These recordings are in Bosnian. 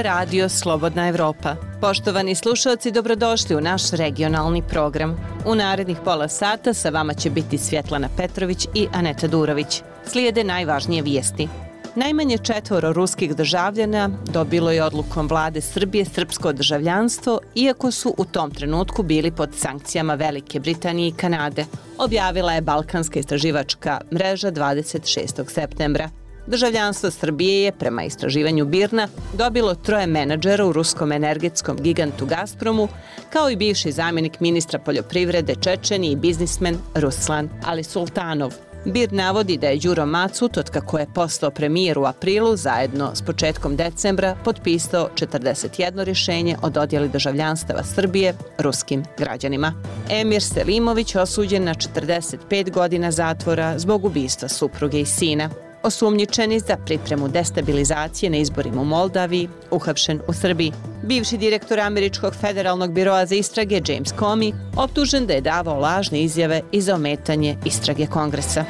je radio Slobodna Evropa. Poštovani slušalci, dobrodošli u naš regionalni program. U narednih pola sata sa vama će biti Svjetlana Petrović i Aneta Durović. Slijede najvažnije vijesti. Najmanje 4 ruskih državljana dobilo je odlukom vlade Srbije srpsko državljanstvo, iako su u tom trenutku bili pod sankcijama Velike Britanije i Kanade, objavila je Balkanska istraživačka mreža 26. septembra. Državljanstvo Srbije je, prema istraživanju BIRN-a, dobilo 3 menadžera u ruskom energetskom gigantu Gazpromu, kao i bivši zamjenik ministra poljoprivrede Čečeni i biznismen Ruslan Ali Sultanov. BIRN navodi da je Đuro Macut, otkako je postao premijer u aprilu, zajedno s početkom decembra, potpisao 41 rješenje o dodjeli državljanstava Srbije ruskim građanima. Emir Selimović osuđen na 45 godina zatvora zbog ubistva supruge i sina. Osumnjičeni za pripremu destabilizacije na izborima u Moldaviji, uhapšen u Srbiji. Bivši direktor Američkog federalnog biroa za istrage James Comey optužen da je davao lažne izjave i za ometanje istrage Kongresa.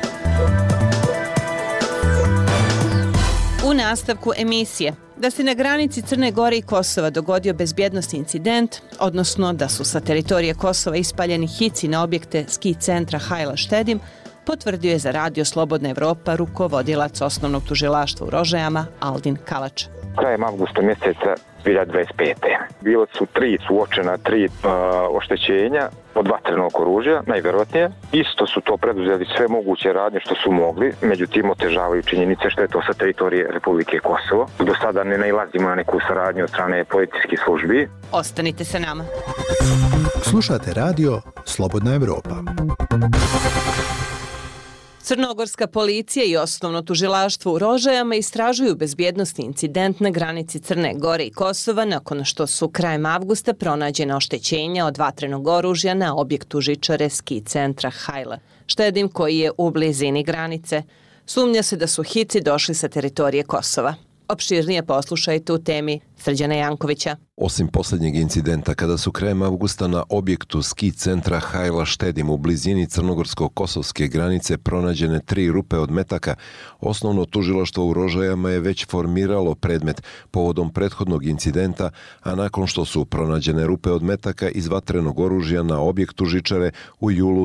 U nastavku emisije, da se na granici Crne Gore i Kosova dogodio bezbjednosni incident, odnosno da su sa teritorije Kosova ispaljeni hici na objekte ski centra Hajla Štedim, potvrdio je za radio Slobodna Evropa rukovodilac osnovnog tužilaštva u Rožajama Aldin Kalač. Krajem avgusta mjeseca 2025. Bilo su 3 suočena, 3 oštećenja od vatrenog oružja, najvjerojatnije. Isto su to preduzeli sve moguće radnje što su mogli, međutim otežavaju činjenice što je to sa teritorije Republike Kosovo. Do sada ne nailazimo na neku saradnju od strane policijskih službi. Ostanite sa nama. Slušate radio Slobodna Evropa. Crnogorska policija i osnovno tužilaštvo u Rožajama istražuju bezbjednosni incident na granici Crne Gore i Kosova nakon što su krajem avgusta pronađena oštećenja od vatrenog oružja na objektu žičare ski centra Hajla Štedim koji je u blizini granice. Sumnja se da su hici došli sa teritorije Kosova. Opširnije poslušajte u temi Srđana Jankovića. Osim posljednjeg incidenta, kada su krajem avgusta na objektu ski centra Hajla Štedim u blizini crnogorsko-kosovske granice pronađene 3 rupe od metaka, osnovno tužilaštvo u Rožajama je već formiralo predmet povodom prethodnog incidenta, a nakon što su pronađene rupe od metaka iz vatrenog oružja na objektu žičare u julu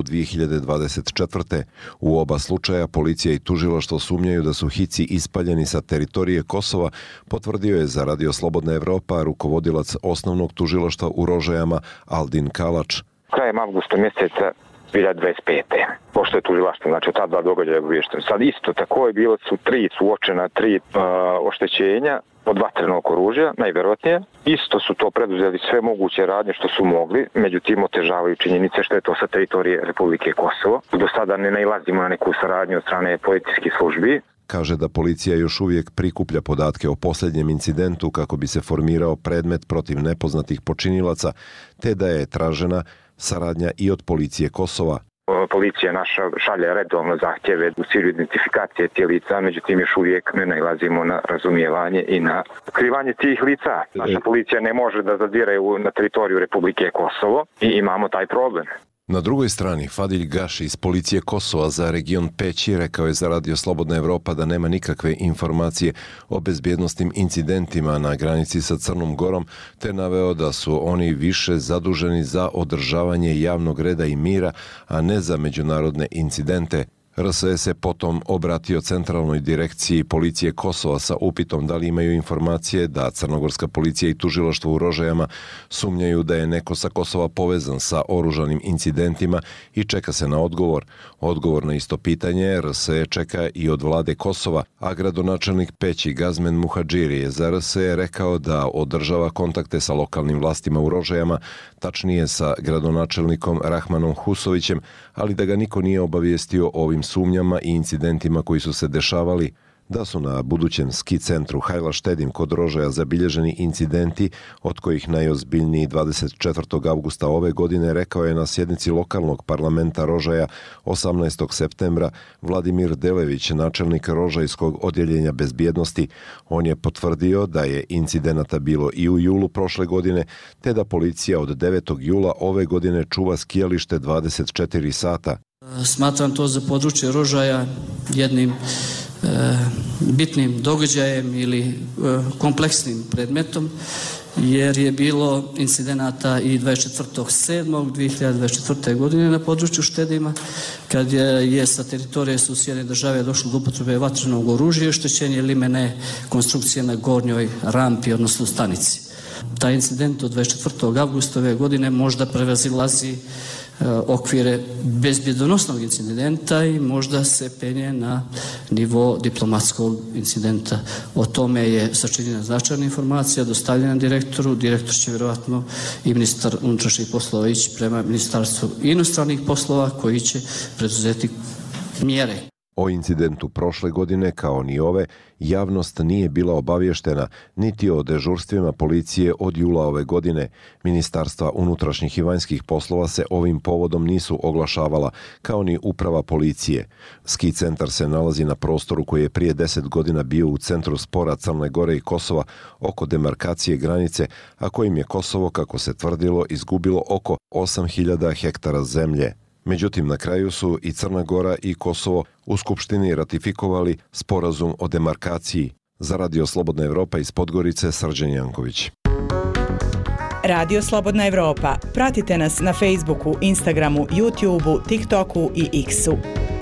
2024. U oba slučaja policija i tužilaštvo sumnjaju da su hici ispaljeni sa teritorije Kosova, potvrdio je za radio Slobodna Evropa rukovodilac osnovnog tužilaštva u Rožajama Aldin Kalač. Krajem avgusta mjeseca 2025. Pošto je tužilaštvo, znači ta 2 događaja obavješteno. Sad isto tako je bilo su 3 suočena, 3 oštećenja od vatrenog oružja, najvjerojatnije. Isto su to preduzeli sve moguće radnje što su mogli, međutim otežavaju činjenice što je to sa teritorije Republike Kosovo. Do sada ne nailazimo na neku saradnju od strane policijskih službi. Kaže da policija još uvijek prikuplja podatke o posljednjem incidentu kako bi se formirao predmet protiv nepoznatih počinilaca, te da je tražena saradnja i od policije Kosova. Policija naša šalje redovno zahtjeve u cilju identifikacije tih lica, međutim još uvijek ne nailazimo na razumijevanje i na otkrivanje tih lica. Naša policija ne može da zadire na teritoriju Republike Kosovo i imamo taj problem. Na drugoj strani, Fadilj Gaši iz policije Kosova za region Peći rekao je za radio Slobodna Evropa da nema nikakve informacije o bezbjednosnim incidentima na granici sa Crnom Gorom, te naveo da su oni više zaduženi za održavanje javnog reda i mira, a ne za međunarodne incidente. RSE se potom obratio centralnoj direkciji policije Kosova sa upitom da li imaju informacije da crnogorska policija i tužilaštvo u Rožajama sumnjaju da je neko sa Kosova povezan sa oružanim incidentima i čeka se na odgovor. Odgovor na isto pitanje RSE čeka i od vlade Kosova, a gradonačelnik Peći Gazmen Muhadžiri je za RSE rekao da održava kontakte sa lokalnim vlastima u Rožajama, tačnije sa gradonačelnikom Rahmanom Husovićem, ali da ga niko nije obavijestio o ovim sumnjama i incidentima koji su se dešavali. Da su na budućem ski centru Hajla Štedim kod Rožaja zabilježeni incidenti, od kojih najozbiljniji 24. avgusta ove godine, rekao je na sjednici lokalnog parlamenta Rožaja 18. septembra Vladimir Delević, načelnik Rožajskog odjeljenja bezbjednosti. On je potvrdio da je incidenata bilo i u julu prošle godine, te da policija od 9. jula ove godine čuva skijalište 24 sata. Smatram to za područje Rožaja jednim bitnim događajem ili kompleksnim predmetom, jer je bilo incidenata i 24.7.2024. godine na području Štedima, kad je sa teritorije susjedne države došlo do upotrebe vatrenog oružja i oštećenje limene konstrukcije na gornjoj rampi, odnosno stanici. Taj incident od 24. avgusta ove godine možda prevazilazi okvire bezbjedonosnog incidenta i možda se penje na nivo diplomatskog incidenta. O tome je sačinjena značajna informacija, dostavljena direktoru. Direktor će vjerovatno i ministar unutrašnjih poslova ići prema Ministarstvu inostranih poslova koji će preduzeti mjere. O incidentu prošle godine, kao ni ove, javnost nije bila obavještena niti o dežurstvima policije od jula ove godine. Ministarstva unutrašnjih i vanjskih poslova se ovim povodom nisu oglašavala, kao ni uprava policije. Ski centar se nalazi na prostoru koji je prije 10 godina bio u centru spora Crne Gore i Kosova oko demarkacije granice, a kojim je Kosovo, kako se tvrdilo, izgubilo oko 8.000 hektara zemlje. Međutim, na kraju su i Crna Gora i Kosovo u Skupštini ratifikovali sporazum o demarkaciji. Za Radio Slobodna Evropa iz Podgorice, Srđan Janković. Radio Slobodna Evropa. Pratite nas na Facebooku, Instagramu, YouTubeu, TikToku i X-u.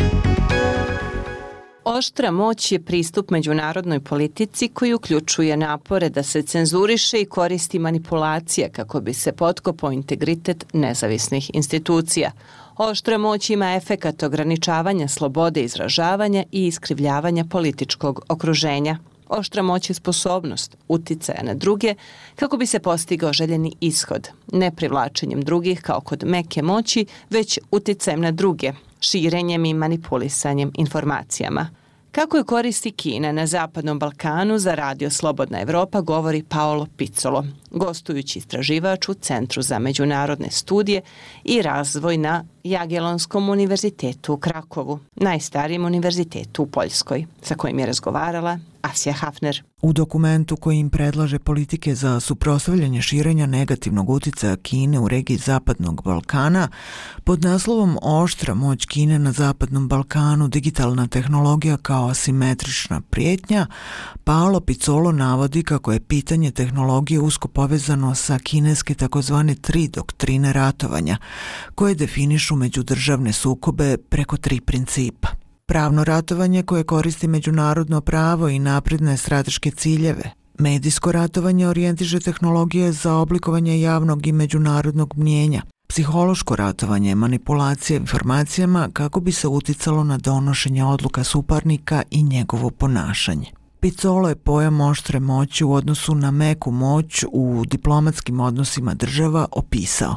Oštra moć je pristup međunarodnoj politici koji uključuje napore da se cenzuriše i koristi manipulacija kako bi se potkopao integritet nezavisnih institucija. Oštra moć ima efekat ograničavanja slobode izražavanja i iskrivljavanja političkog okruženja. Oštra moć je sposobnost uticaja na druge kako bi se postigao željeni ishod, ne privlačenjem drugih kao kod meke moći, već uticajem na druge, širenjem i manipulisanjem informacijama. Kako je koristi Kina na Zapadnom Balkanu, za Radio Slobodna Evropa govori Paolo Pizzolo, gostujući istraživač u Centru za međunarodne studije i razvoj na Jagiellonskom univerzitetu u Krakovu, najstarijem univerzitetu u Poljskoj, sa kojim je razgovarala Asja Hafner. U dokumentu kojim predlaže politike za suprotstavljanje širenja negativnog uticaja Kine u regiji Zapadnog Balkana, pod naslovom Oštra moć Kine na Zapadnom Balkanu, digitalna tehnologija kao asimetrična prijetnja, Paolo Pizzolo navodi kako je pitanje tehnologije usko povezano sa kineske takozvane 3 doktrine ratovanja, koje definišu međudržavne sukobe preko 3 principa. Pravno ratovanje koje koristi međunarodno pravo i napredne strateške ciljeve. Medijsko ratovanje orijentiše tehnologije za oblikovanje javnog i međunarodnog mnijenja. Psihološko ratovanje je manipulacija informacijama kako bi se uticalo na donošenje odluka suparnika i njegovo ponašanje. Pizzolo je pojam oštre moći u odnosu na meku moć u diplomatskim odnosima država opisao.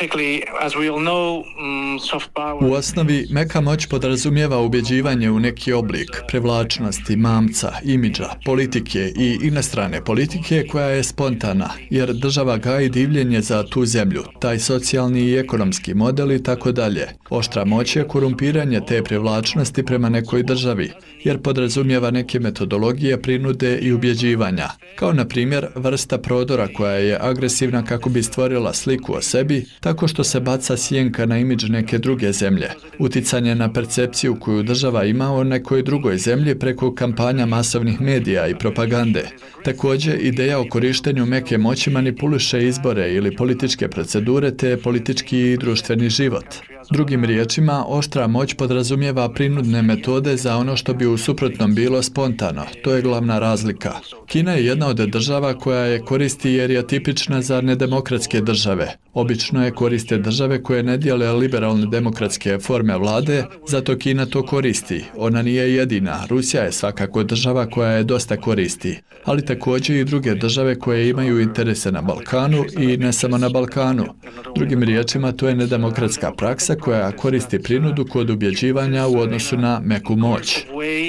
U osnovi, meka moć podrazumijeva ubjeđivanje u neki oblik privlačnosti, mamca, imidža, politike i inostrane politike koja je spontana, jer država gaji divljenje za tu zemlju, taj socijalni i ekonomski model i tako dalje. Oštra moć je korumpiranje te privlačnosti prema nekoj državi, jer podrazumijeva neke metodologije prinude i ubjeđivanja, kao na primjer vrsta prodora koja je agresivna kako bi stvorila sliku o sebi, tako što se baca sjenka na imidž neke druge zemlje, uticanje na percepciju koju država ima o nekoj drugoj zemlji preko kampanja masovnih medija i propagande. Također, ideja o korištenju meke moći manipuliše izbore ili političke procedure te politički i društveni život. Drugim riječima, oštra moć podrazumijeva prinudne metode za ono što bi u suprotnom bilo spontano. To je glavna razlika. Kina je jedna od država koja je koristi jer je tipična za nedemokratske države. Obično je koriste države koje ne dijele liberalne demokratske forme vlade, zato Kina to koristi. Ona nije jedina. Rusija je svakako država koja je dosta koristi, ali također i druge države koje imaju interese na Balkanu i ne samo na Balkanu. Drugim riječima, to je nedemokratska praksa koja koristi prinudu kod ubjeđivanja u odnosu na meku moć.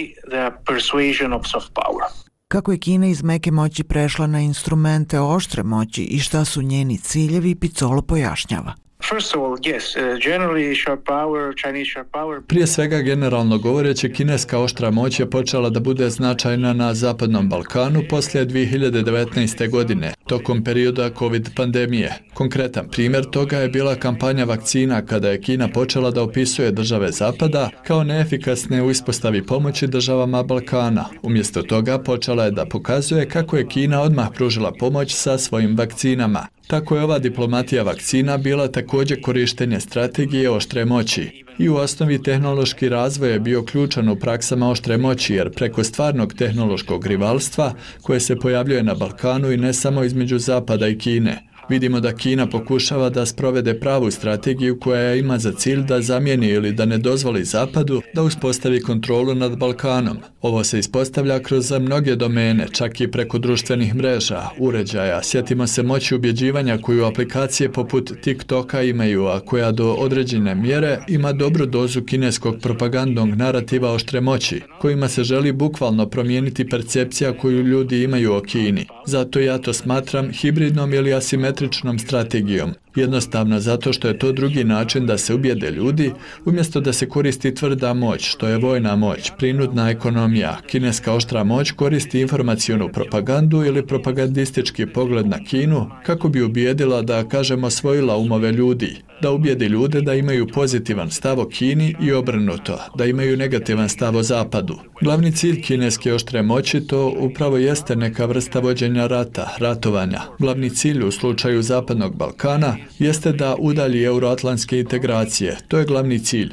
Kako je Kina iz meke moći prešla na instrumente oštre moći i šta su njeni ciljevi, Pizzolo pojašnjava. Prije svega, generalno govoreći, kineska oštra moć je počela da bude značajna na Zapadnom Balkanu poslije 2019. godine, tokom perioda COVID pandemije. Konkretan primjer toga je bila kampanja vakcina kada je Kina počela da opisuje države Zapada kao neefikasne u ispostavi pomoći državama Balkana. Umjesto toga počela je da pokazuje kako je Kina odmah pružila pomoć sa svojim vakcinama. Tako je ova diplomatija vakcina bila također korištenje strategije oštre moći. I u osnovi tehnološki razvoj je bio ključan u praksama oštre moći, jer preko stvarnog tehnološkog rivalstva koje se pojavljuje na Balkanu i ne samo između Zapada i Kine, vidimo da Kina pokušava da sprovede pravu strategiju koja ima za cilj da zamijeni ili da ne dozvoli Zapadu da uspostavi kontrolu nad Balkanom. Ovo se ispostavlja kroz mnoge domene, čak i preko društvenih mreža, uređaja. Sjetimo se moći ubjeđivanja koju aplikacije poput TikToka imaju, a koja do određene mjere ima dobru dozu kineskog propagandnog narativa oštre moći, kojima se želi bukvalno promijeniti percepcija koju ljudi imaju o Kini. Zato ja to smatram hibridnom ili asimetričnom strategijom. Jednostavno zato što je to drugi način da se ubijede ljudi, umjesto da se koristi tvrda moć, što je vojna moć, prinudna ekonomija. Kineska oštra moć koristi informacionu propagandu ili propagandistički pogled na Kinu kako bi ubijedila da, kažemo, osvojila umove ljudi, da ubijedi ljude da imaju pozitivan stav o Kini i obrnuto, da imaju negativan stav o Zapadu. Glavni cilj kineske oštre moći to upravo jeste neka vrsta vođenja rata, ratovanja. Glavni cilj u slučaju Zapadnog Balkana jeste da udalji euroatlantske integracije. To je glavni cilj.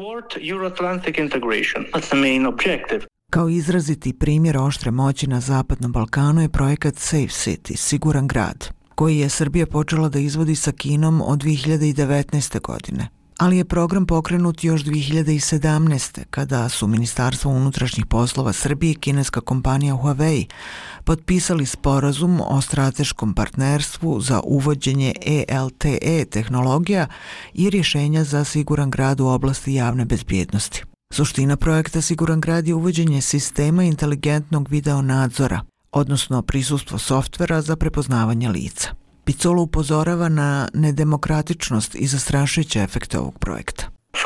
Kao izraziti primjer oštre moći na Zapadnom Balkanu je projekat Safe City, Siguran grad, koji je Srbija počela da izvodi sa Kinom od 2019. godine. Ali je program pokrenut još 2017. kada su Ministarstvo unutrašnjih poslova Srbije i kineska kompanija Huawei potpisali sporazum o strateškom partnerstvu za uvođenje ELTE tehnologija i rješenja za siguran grad u oblasti javne bezbjednosti. Suština projekta Siguran grad je uvođenje sistema inteligentnog video nadzora, odnosno prisustvo softvera za prepoznavanje lica. Pizzolo upozorava na nedemokratičnost i zastrašujuće efekte ovog projekta.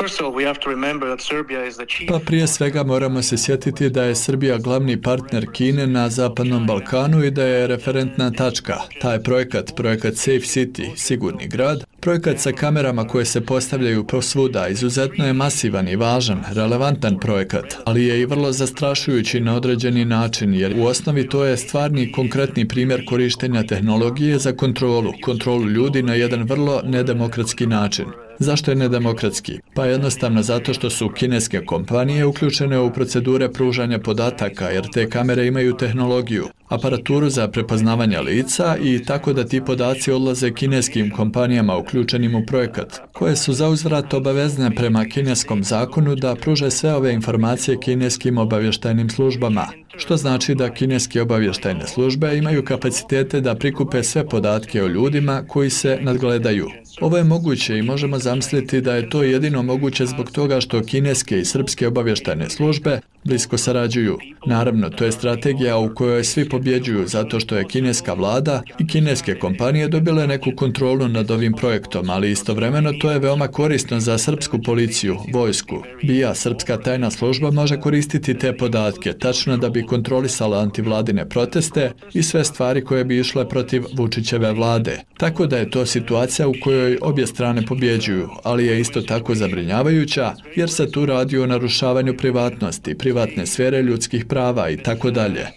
Pa prije svega moramo se sjetiti da je Srbija glavni partner Kine na Zapadnom Balkanu i da je referentna tačka. Taj projekat Safe City, Sigurni grad, projekat sa kamerama koje se postavljaju posvuda, izuzetno je masivan i važan, relevantan projekat, ali je i vrlo zastrašujući na određeni način, jer u osnovi to je stvarni konkretni primjer korištenja tehnologije za kontrolu ljudi na jedan vrlo nedemokratski način. Zašto je nedemokratski? Pa jednostavno zato što su kineske kompanije uključene u procedure pružanja podataka, jer te kamere imaju tehnologiju, aparaturu za prepoznavanje lica i tako da ti podaci odlaze kineskim kompanijama uključenim u projekat, koje su zauzvrat obavezne prema kineskom zakonu da pruže sve ove informacije kineskim obavještajnim službama, što znači da kineske obavještajne službe imaju kapacitete da prikupe sve podatke o ljudima koji se nadgledaju. Ovo je moguće i možemo zamisliti da je to jedino moguće zbog toga što kineske i srpske obavještajne službe blisko sarađuju. Naravno, to je strategija u kojoj svi pobjeđuju zato što je kineska vlada i kineske kompanije dobile neku kontrolu nad ovim projektom, ali istovremeno to je veoma korisno za srpsku policiju, vojsku. BIA, srpska tajna služba, može koristiti te podatke, tačno da bi kontrolisala antivladine proteste i sve stvari koje bi išle protiv Vučićeve vlade. Tako da je to situacija u kojoj obje strane pobjeđuju, ali je isto tako zabrinjavajuća jer se tu radi o narušavanju privatnosti, privatne sfere ljudskih prava i tako dalje.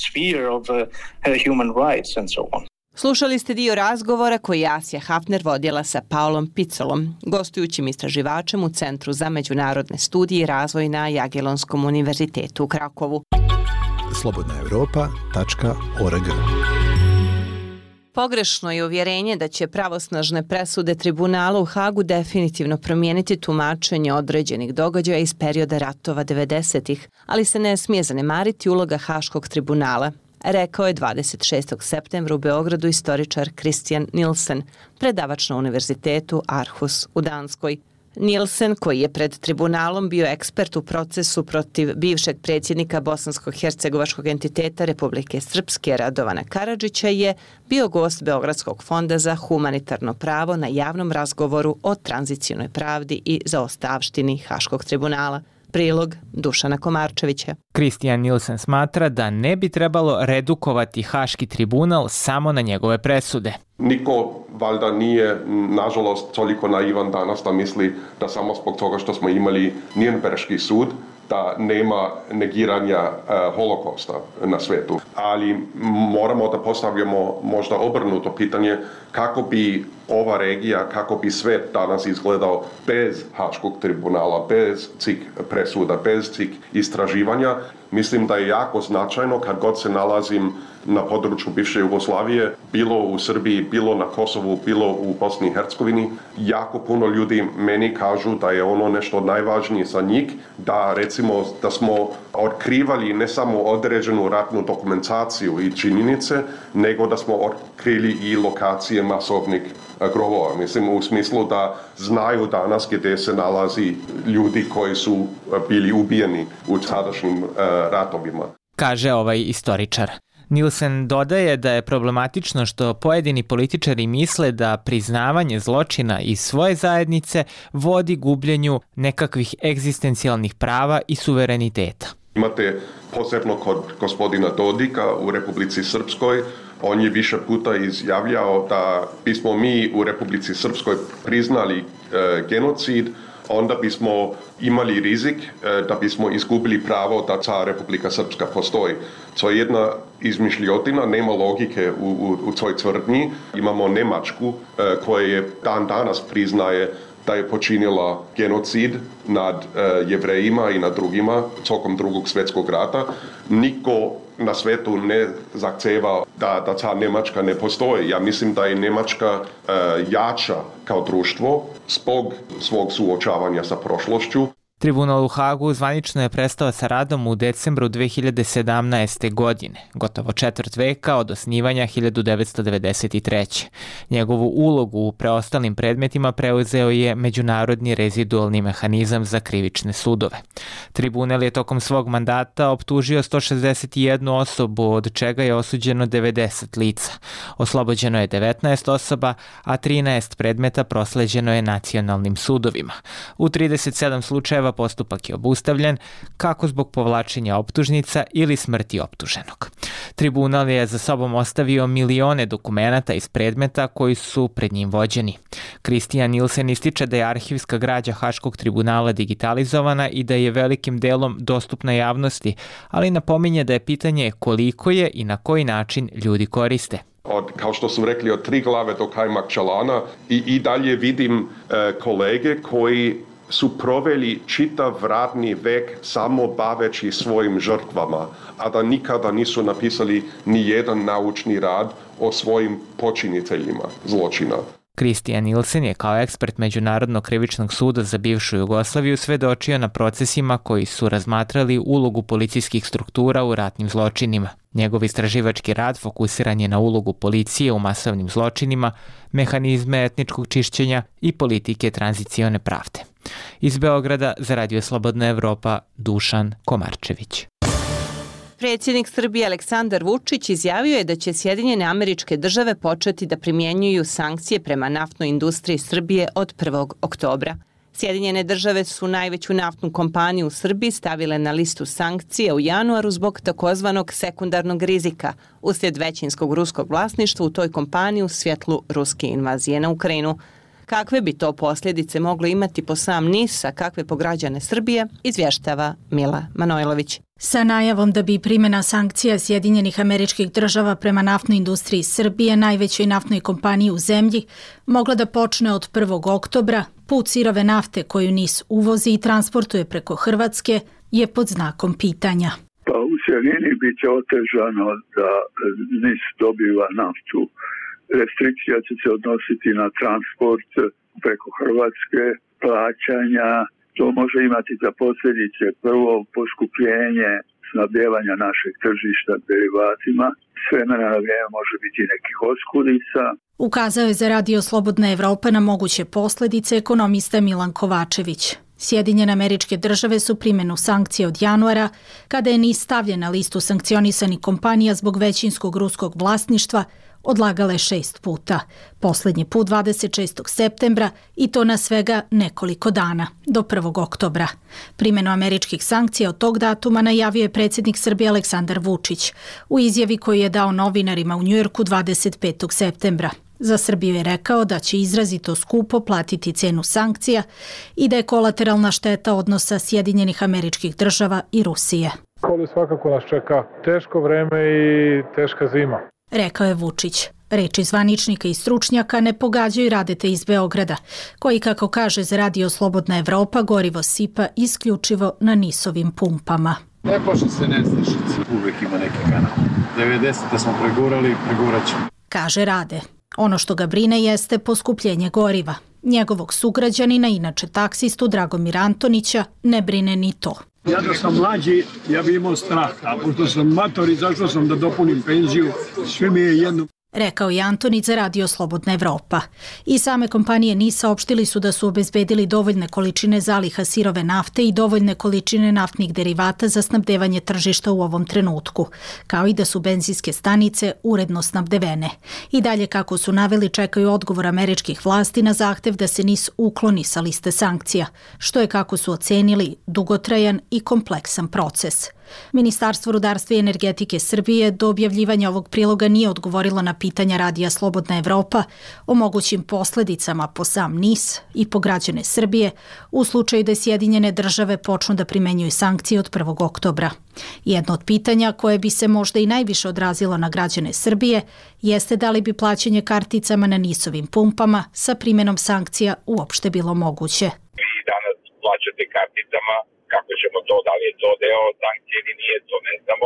Slušali ste dio razgovora koji je Asja Hafner vodila sa Paolom Pizzolom, gostujućim istraživačem u Centru za međunarodne studije i razvoj na Jagiellonskom univerzitetu u Krakovu. slobodnaevropa.org. Pogrešno je uvjerenje da će pravosnažne presude tribunala u Hagu definitivno promijeniti tumačenje određenih događaja iz perioda ratova 90-ih, ali se ne smije zanemariti uloga Haškog tribunala, rekao je 26. septembra u Beogradu istoričar Christian Nielsen, predavač na Univerzitetu Aarhus u Danskoj. Nielsen, koji je pred tribunalom bio ekspert u procesu protiv bivšeg predsjednika bosansko-hercegovačkog entiteta Republike Srpske Radovana Karadžića, je bio gost Beogradskog fonda za humanitarno pravo na javnom razgovoru o tranzicionoj pravdi i zaostavštini Haškog tribunala. Prilog Dušana Komarčevića. Kristijan Nielsen smatra da ne bi trebalo redukovati Haški tribunal samo na njegove presude. Niko valjda nije, nažalost, toliko naivan danas da misli da samo zbog toga što smo imali Nürnberški sud, da nema negiranja holokausta na svetu. Ali moramo da postavljamo možda obrnuto pitanje kako bi ova regija, kako bi svet danas izgledao bez Haškog tribunala, bez cik presuda, bez cik istraživanja. Mislim da je jako značajno kad god se nalazim na području bivše Jugoslavije, bilo u Srbiji, bilo na Kosovu, bilo u Bosni i Hercegovini. Jako puno ljudi meni kažu da je ono nešto najvažnije za njih, da recimo da smo otkrivali ne samo određenu ratnu dokumentaciju i činjenice, nego da smo otkrili i lokacije masovnih grobova. Mislim u smislu da znaju danas gdje se nalazi ljudi koji su bili ubijeni u sadašnjim ratovima. Kaže ovaj istoričar. Nielsen dodaje da je problematično što pojedini političari misle da priznavanje zločina iz svoje zajednice vodi gubljenju nekakvih egzistencijalnih prava i suvereniteta. Imate posebno kod gospodina Dodika u Republici Srpskoj. On je više puta izjavljao da bismo mi u Republici Srpskoj priznali genocid, onda bismo imali rizik da bismo izgubili pravo da ta Republika Srpska postoji. To je jedna izmišljotina, nema logike u toj tvrdnji. Imamo Njemačku koja je dan danas priznaje da je počinila genocid nad Jevrejima i nad drugima tokom Drugog svjetskog rata. Niko na svetu ne zahtjeva da ta Njemačka ne postoji. Ja mislim da je Njemačka jača kao društvo zbog svog suočavanja sa prošlošću. Tribunal u Hagu zvanično je prestao sa radom u decembru 2017. godine, gotovo četvrt veka od osnivanja 1993. Njegovu ulogu u preostalim predmetima preuzeo je Međunarodni rezidualni mehanizam za krivične sudove. Tribunal je tokom svog mandata optužio 161 osobu, od čega je osuđeno 90 lica. Oslobođeno je 19 osoba, a 13 predmeta prosleđeno je nacionalnim sudovima. U 37 slučajeva postupak je obustavljen, kako zbog povlačenja optužnica ili smrti optuženog. Tribunal je za sobom ostavio milione dokumenata iz predmeta koji su pred njim vođeni. Kristijan Nielsen ističe da je arhivska građa Haškog tribunala digitalizovana i da je velikim delom dostupna javnosti, ali napominje da je pitanje koliko je i na koji način ljudi koriste. Kao što su rekli, od 3 glave do kajmak čalana i dalje vidim kolege koji su proveli čitav radni vek samo baveći svojim žrtvama, a da nikada nisu napisali ni jedan naučni rad o svojim počiniteljima zločina. Kristijan Nielsen je kao ekspert Međunarodnog krivičnog suda za bivšu Jugoslaviju svedočio na procesima koji su razmatrali ulogu policijskih struktura u ratnim zločinima. Njegov istraživački rad fokusiran je na ulogu policije u masovnim zločinima, mehanizme etničkog čišćenja i politike tranzicione pravde. Iz Beograda za Radio Slobodna Evropa, Dušan Komarčević. Predsjednik Srbije Aleksandar Vučić izjavio je da će Sjedinjene Američke Države početi da primjenjuju sankcije prema naftnoj industriji Srbije od 1. oktobra. Sjedinjene Države su najveću naftnu kompaniju u Srbiji stavile na listu sankcija u januaru zbog takozvanog sekundarnog rizika uslijed većinskog ruskog vlasništva u toj kompaniji u svjetlu ruske invazije na Ukrajinu. Kakve bi to posljedice moglo imati po sam NIS, a kakve po građane Srbije, izvještava Mila Manojlović. Sa najavom da bi primjena sankcija Sjedinjenih Američkih Država prema naftnoj industriji Srbije, najvećoj naftnoj kompaniji u zemlji, mogla da počne od 1. oktobra, put sirove nafte koju NIS uvozi i transportuje preko Hrvatske je pod znakom pitanja. Pa u cjelini bit će otežano da NIS dobiva naftu. Restrikcija će se odnositi na transport preko Hrvatske, plaćanja. To može imati za posljedice prvo poskupljenje snabdijevanja našeg tržišta derivatima. S vremena na vrijeme može biti nekih oskudica. Ukazao je za Radio Slobodna Evropa na moguće posledice ekonomista Milan Kovačević. Sjedinjene Američke Države su primjenu sankcija od januara, kada je NIS stavljen na listu sankcionisanih kompanija zbog većinskog ruskog vlasništva, odlagale 6 puta. Poslednji put 26. septembra i to na svega nekoliko dana, do 1. oktobra. Primjenu američkih sankcija od tog datuma najavio je predsjednik Srbije Aleksandar Vučić u izjavi koju je dao novinarima u Njujorku 25. septembra. Za Srbiju je rekao da će izrazito skupo platiti cenu sankcija i da je kolateralna šteta odnosa Sjedinjenih Američkih Država i Rusije. Ovdje svakako nas čeka teško vreme i teška zima, rekao je Vučić. Reči zvaničnika i stručnjaka ne pogađaju Radete iz Beograda, koji, kako kaže za Radio Slobodna Evropa, gorivo sipa isključivo na NIS-ovim pumpama. Ne plaši se nestašice, uvek ima neki kanal. 90. smo pregurat ćemo, kaže Rade. Ono što ga brine jeste poskupljenje goriva. Njegovog sugrađanina, inače taksistu Dragomira Antonića, ne brine ni to. Ja da sam mlađi, ja bi imao strah, a pošto sam mator i zašao sam da dopunim penziju, sve mi je jedno. Rekao je Antonić za Radio Slobodna Evropa. I same kompanije NIS saopštili su da su obezbedili dovoljne količine zaliha sirove nafte i dovoljne količine naftnih derivata za snabdevanje tržišta u ovom trenutku, kao i da su benzinske stanice uredno snabdevene. I dalje, kako su naveli, čekaju odgovor američkih vlasti na zahtev da se NIS ukloni sa liste sankcija, što je, kako su ocenili, dugotrajan i kompleksan proces. Ministarstvo rudarstva i energetike Srbije do objavljivanja ovog priloga nije odgovorilo na pitanja Radija Slobodna Evropa o mogućim posledicama po sam NIS i po građane Srbije u slučaju da Sjedinjene Države počnu da primenjuju sankcije od 1. oktobra. Jedno od pitanja koje bi se možda i najviše odrazilo na građane Srbije jeste da li bi plaćanje karticama na NIS-ovim pumpama sa primjenom sankcija uopšte bilo moguće. Vi danas plaćate karticama, kako ćemo to, da li je to deo sankcije ili nije, to ne znamo,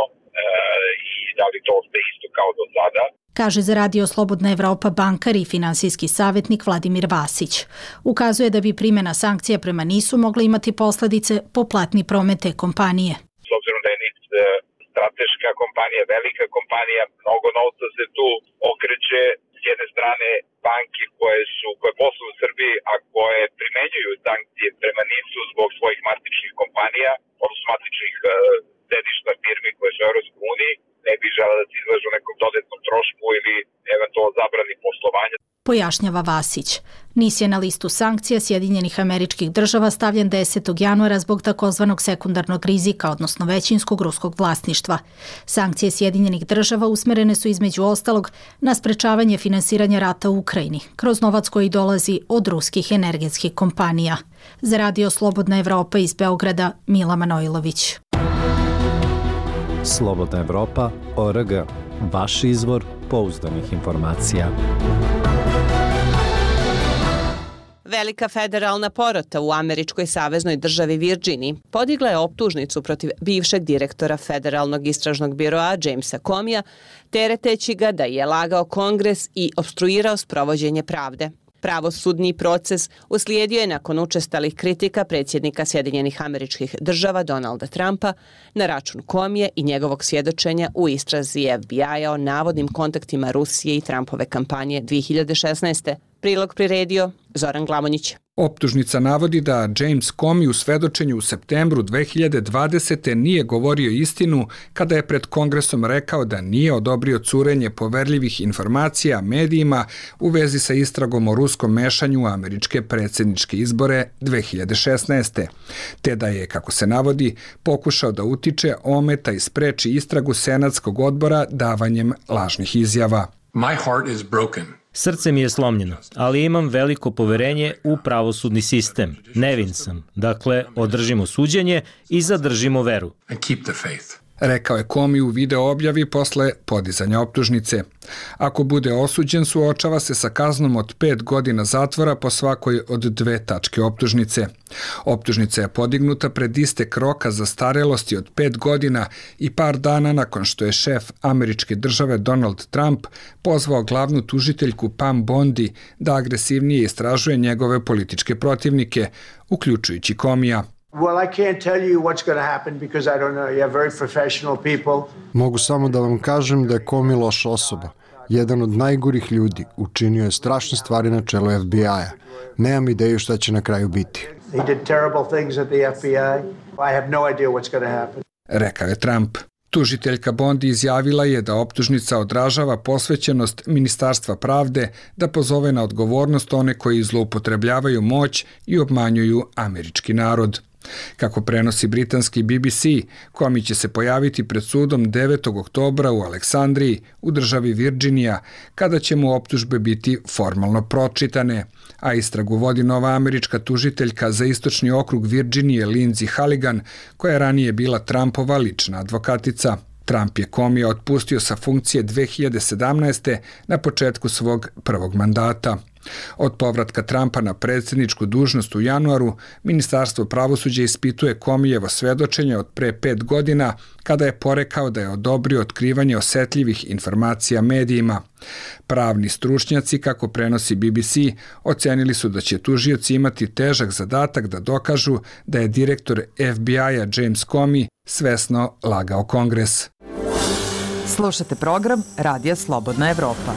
i da li to ostaje isto kao do sada. Kaže za Radio Slobodna Evropa bankar i finansijski savjetnik Vladimir Vasić. Ukazuje da bi primjena sankcija prema NIS-u mogla imati posledice po platni promet te kompanije. S obzirom da je NIS strateška kompanija, velika kompanija, mnogo novca se tu okreće. S jedne strane banke koje posluju u Srbiji, a koje primenjuju sankcije prema NIS-u zbog svojih matičnih kompanija, odnosno matičnih sedišta firmi koje su u Europskoj uniji, ne bi žele da se izlažu nekom dodatnom trošku ili eventualno zabrani poslovanja. Pojašnjava Vasić. NIS je na listu sankcija Sjedinjenih Američkih Država stavljen 10. januara zbog takozvanog sekundarnog rizika, odnosno većinskog ruskog vlasništva. Sankcije Sjedinjenih Država usmerene su između ostalog na sprečavanje finansiranja rata u Ukrajini, kroz novac koji dolazi od ruskih energetskih kompanija. Za Radio Slobodna Evropa iz Beograda, Mila Manojlović. Slobodna Evropa.org. Vaš izvor pouzdanih informacija. Velika federalna porota u američkoj saveznoj državi Virginiji podigla je optužnicu protiv bivšeg direktora Federalnog istražnog biroa Jamesa Comeyja, tereteći ga da je lagao Kongres i opstruirao sprovođenje pravde. Pravosudni proces uslijedio je nakon učestalih kritika predsjednika Sjedinjenih Američkih Država Donalda Trumpa na račun Comeyja i njegovog svjedočenja u istrazi FBI-a o navodnim kontaktima Rusije i Trumpove kampanje 2016. Prilog priredio Zoran Glamonjić. Optužnica navodi da James Comey u svedočenju u septembru 2020. nije govorio istinu kada je pred Kongresom rekao da nije odobrio curenje poverljivih informacija medijima u vezi sa istragom o ruskom mešanju u američke predsjedničke izbore 2016. Te da je, kako se navodi, pokušao da utiče, ometa i spreči istragu Senatskog odbora davanjem lažnih izjava. My heart is broken. Srce mi je slomljeno, ali imam veliko poverenje u pravosudni sistem. Nevin sam. Dakle, održimo suđenje i zadržimo veru. And keep the faith. Rekao je Comey u video objavi posle podizanja optužnice. Ako bude osuđen, suočava se sa kaznom od 5 godina zatvora po svakoj od 2 tačke optužnice. Optužnica je podignuta pred istek roka zastarelosti od 5 godina i par dana nakon što je šef američke države Donald Trump pozvao glavnu tužiteljku Pam Bondi da agresivnije istražuje njegove političke protivnike, uključujući Comeyja. Well, I can't tell you what's going to happen because I don't know. You have very professional people. Mogu samo da vam kažem da je Comey loša osoba. Jedan od najgorih ljudi učinio je strašne stvari na čelu FBI-a. Nemam ideju šta će na kraju biti. He did terrible things at the FBI. I have no idea what's going to happen. Rekao je Trump. Tužiteljka Bondi izjavila je da optužnica odražava posvećenost Ministarstva pravde da pozove na odgovornost one koji zloupotrebljavaju moć i obmanjuju američki narod. Kako prenosi britanski BBC, Comey će se pojaviti pred sudom 9. oktobra u Aleksandriji, u državi Virginija, kada će mu optužbe biti formalno pročitane, a istragu vodi nova američka tužiteljka za istočni okrug Virginije Lindsey Halligan, koja je ranije bila Trumpova lična advokatica. Trump je Comeyja otpustio sa funkcije 2017. na početku svog prvog mandata. Od povratka Trumpa na predsjedničku dužnost u januaru, Ministarstvo pravosuđa ispituje Comeyjevo svedočenje od pre 5 godina, kada je porekao da je odobrio otkrivanje osetljivih informacija medijima. Pravni stručnjaci, kako prenosi BBC, ocenili su da će tužioci imati težak zadatak da dokažu da je direktor FBI-a James Comey svesno lagao Kongres. Slušate program Radija Slobodna Evropa.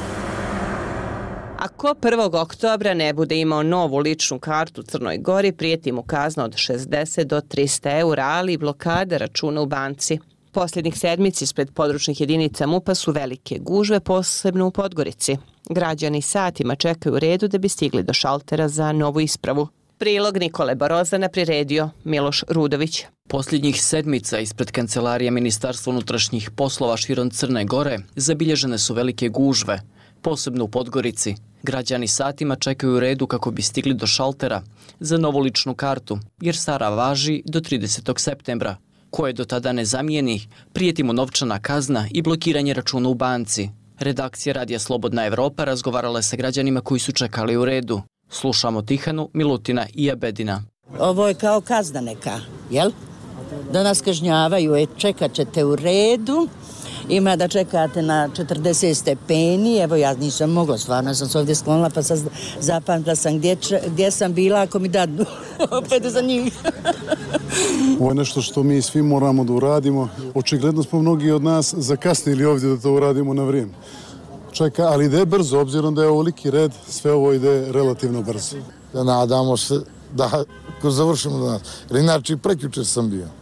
Ako 1. oktobra ne bude imao novu ličnu kartu u Crnoj Gori, prijeti mu kazna od 60 do 300 eura, ali i blokada računa u banci. Posljednjih sedmici ispred područnih jedinica MUP-a su velike gužve, posebno u Podgorici. Građani satima čekaju u redu da bi stigli do šaltera za novu ispravu. Prilog Nikole Barozana priredio Miloš Rudović. Posljednjih sedmica ispred kancelarije Ministarstva unutrašnjih poslova širom Crne Gore zabilježene su velike gužve, posebno u Podgorici. Građani satima čekaju u redu kako bi stigli do šaltera za novu ličnu kartu, jer stara važi do 30. septembra. Ko je do tada ne zamijeni, prijeti mu novčana kazna i blokiranje računa u banci. Redakcija Radija Slobodna Evropa razgovarala je sa građanima koji su čekali u redu. Slušamo Tihanu, Milutina i Abedina. Ovo je kao kazna neka, jel? Da nas kažnjavaju, čekat ćete u redu, ima da čekate na 40 stepeni, evo ja nisam mogla, stvarno sam se ovdje sklonila pa sad zapamtila sam gdje sam bila ako mi dadnu opet za njih. Ovo je nešto što mi svi moramo da uradimo. Očigledno smo mnogi od nas zakasnili ovdje da to uradimo na vrijeme. Čeka, ali ide brzo, obzirom da je ovoliki red, sve ovo ide relativno brzo. Da nadamo se da ko završimo danas. Jer inače prekjučer sam bio.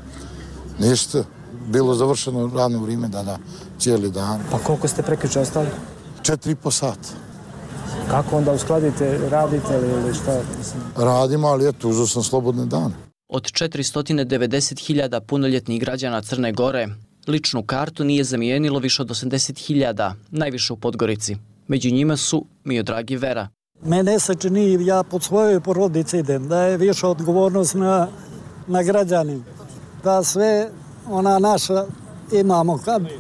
Ništa. Bilo završeno radno vrijeme, da, cijeli dan. Pa koliko ste prekjučer ostali? 4,5 sata. Kako onda uskladite, radite ili šta? Radimo, ali eto, uzeo sam slobodne dane. Od 490.000 punoljetnih građana Crne Gore, ličnu kartu nije zamijenilo više od 80.000, najviše u Podgorici. Među njima su Miodrag i Vera. Mene se čini, ja pod svojoj porodici idem, da je više odgovornost na građanima. Da sve ona naša imamo.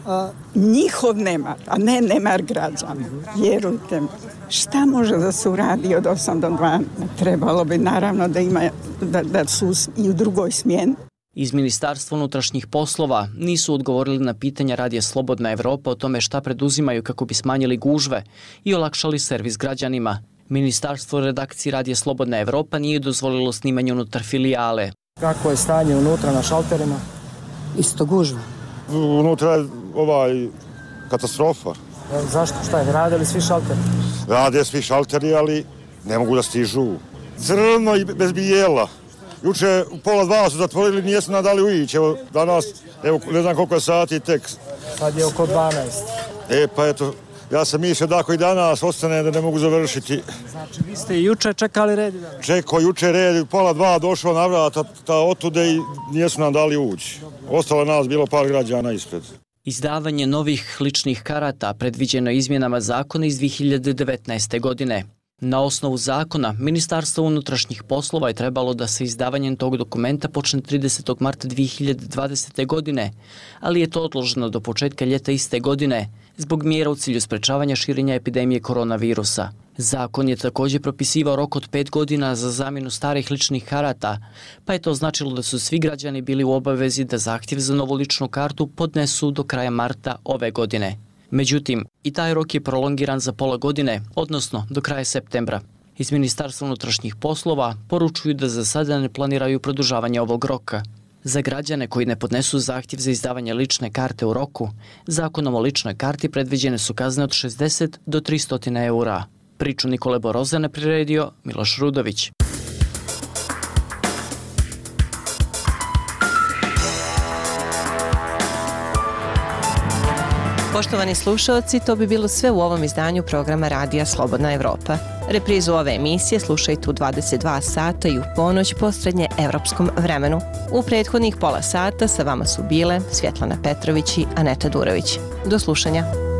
Njihov nemar, a ne nemar građana. Vjerujte mi, šta može da se uradi od 8 do 12? Trebalo bi naravno da ima, da su i u drugoj smjeni. Iz Ministarstva unutrašnjih poslova nisu odgovorili na pitanja Radija Slobodna Evropa o tome šta preduzimaju kako bi smanjili gužve i olakšali servis građanima. Ministarstvo redakcije Radija Slobodna Evropa nije dozvolilo snimanje unutar filijale. Kako je stanje unutra na šalterima? Isto gužva. Unutra je katastrofa. Zašto? Šta je? Rade li svi šalteri? Rade svi šalteri, ali ne mogu da stižu. Crno i bez bijela. Juče u 1:30 su zatvorili, nijesu nam dali uići. Evo danas, ne znam koliko je sati tek. Sad je oko 12. Pa eto, ja sam mislio da ako i danas ostane da ne mogu završiti. Znači vi ste i juče čekali red? Čekao juče red, u 1:30 došao na vrata otude i nijesu nam dali ući. Ostalo nas bilo par građana ispred. Izdavanje novih ličnih karata predviđeno izmjenama zakona iz 2019. godine. Na osnovu zakona, Ministarstvo unutrašnjih poslova je trebalo da se izdavanjem tog dokumenta počne 30. marta 2020. godine, ali je to odloženo do početka ljeta iste godine, zbog mjera u cilju sprečavanja širenja epidemije koronavirusa. Zakon je također propisivao rok od 5 godina za zamjenu starih ličnih karata, pa je to značilo da su svi građani bili u obavezi da zahtjev za novu ličnu kartu podnesu do kraja marta ove godine. Međutim, i taj rok je prolongiran za pola godine, odnosno do kraja septembra. Iz Ministarstva unutrašnjih poslova poručuju da za sada ne planiraju produžavanje ovog roka. Za građane koji ne podnesu zahtjev za izdavanje lične karte u roku, zakonom o ličnoj karti predviđene su kazne od 60 do 300 eura. Priču Nikole Borozane priredio Miloš Rudović. Poštovani slušalci, to bi bilo sve u ovom izdanju programa Radija Slobodna Evropa. Reprizu ove emisije slušajte u 22 sata i u ponoć po srednje evropskom vremenu. U prethodnih pola sata sa vama su bile Svjetlana Petrović i Aneta Durović. Do slušanja.